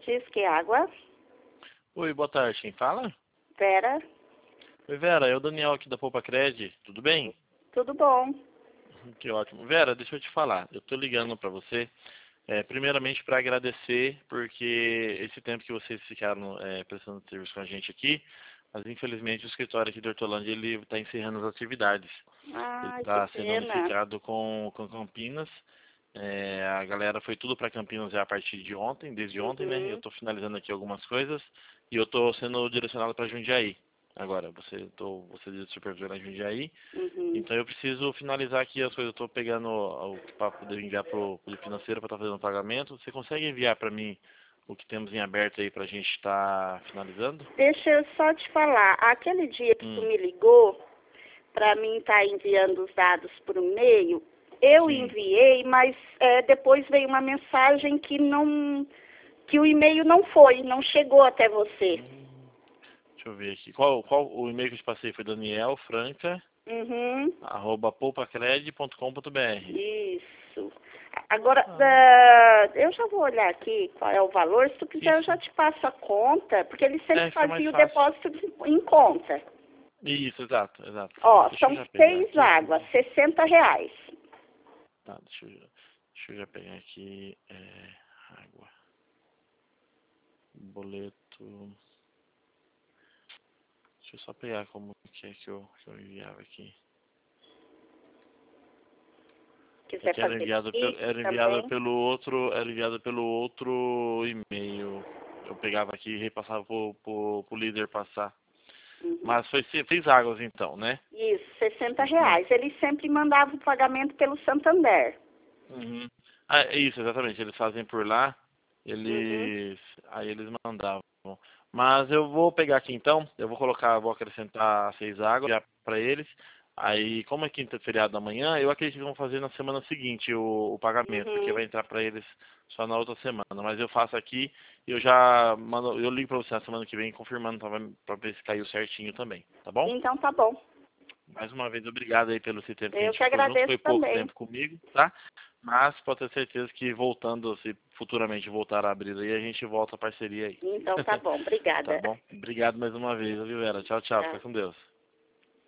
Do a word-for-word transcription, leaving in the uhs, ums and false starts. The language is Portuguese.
Diz que água. Oi, boa tarde. Quem fala? Vera, Oi, Vera. É o Daniel aqui da Poupa Cred. Tudo bem? tudo bom? Que ótimo. Vera, deixa eu te falar. Eu tô ligando para você, é, primeiramente para agradecer, porque esse tempo que vocês ficaram é, prestando serviço com a gente aqui, mas infelizmente o escritório aqui de Hortolândia ele está encerrando as atividades. Ele Ai, que está sendo pena. unificado com, com Campinas. É, a galera foi tudo para Campinas já a partir de ontem, desde ontem, né? Eu Uhum. estou finalizando aqui algumas coisas e eu estou sendo direcionado para Jundiaí. Agora, você, tô, você é supervisor em Jundiaí, Uhum. então eu preciso finalizar aqui as coisas. Eu estou pegando o para poder enviar para o financeiro para estar fazendo o pagamento. Você consegue enviar para mim o que temos em aberto aí para a gente estar finalizando? Deixa eu só te falar. Aquele dia que tu Hum, me ligou, para mim estar enviando os dados por e-mail, eu sim. enviei, mas é, depois veio uma mensagem que não, que o e-mail não foi, não chegou até você. Hum, deixa eu ver aqui. Qual, qual o e-mail que eu te passei? Foi Daniel Franca, Uhum. arroba poupacred ponto com ponto br. Isso. Agora, Ah, da- eu já vou olhar aqui qual é o valor. Se tu quiser, eu isso. já te passo a conta, porque eles sempre É, fica mais faziam o fácil. depósito de- em conta. Isso, exato, exato. Ó, Deixa eu são já pegar seis aqui. águas, sessenta reais. Tá, deixa eu, já- deixa eu já pegar aqui. É, água. Boleto. Deixa eu só pegar como que é que eu, que eu enviava aqui. É Quiser que era fazer enviado pelo, Pix era enviado também. pelo outro, era enviado pelo outro e-mail. Eu pegava aqui e repassava pro, pro, pro líder passar. Uhum. Mas foi, fez águas então, né? Isso, sessenta Não. reais. Eles sempre mandavam o pagamento pelo Santander. Uhum. Ah, é isso, exatamente. Eles fazem por lá, Uhum. eles aí eles mandavam. Mas eu vou pegar aqui então, eu vou colocar, vou acrescentar seis águas já para eles. Aí, como é quinta feriado da manhã, eu acredito que vão fazer na semana seguinte o, o pagamento, porque Uhum. vai entrar para eles só na outra semana. Mas eu faço aqui e eu já mando, eu ligo para você na semana que vem confirmando para ver se caiu certinho também, tá bom? Então tá bom. Mais uma vez, obrigado aí pelo esse tempo que a Eu gente que ficou junto. agradeço Foi pouco também. tempo comigo, tá? Mas pode ter certeza que voltando, se futuramente voltar a abrir aí, a gente volta a parceria aí. Então tá bom. Tá Obrigada. bom? Obrigado mais uma vez, viu, Vera? Tchau, tchau. Fica Tchau. com Deus.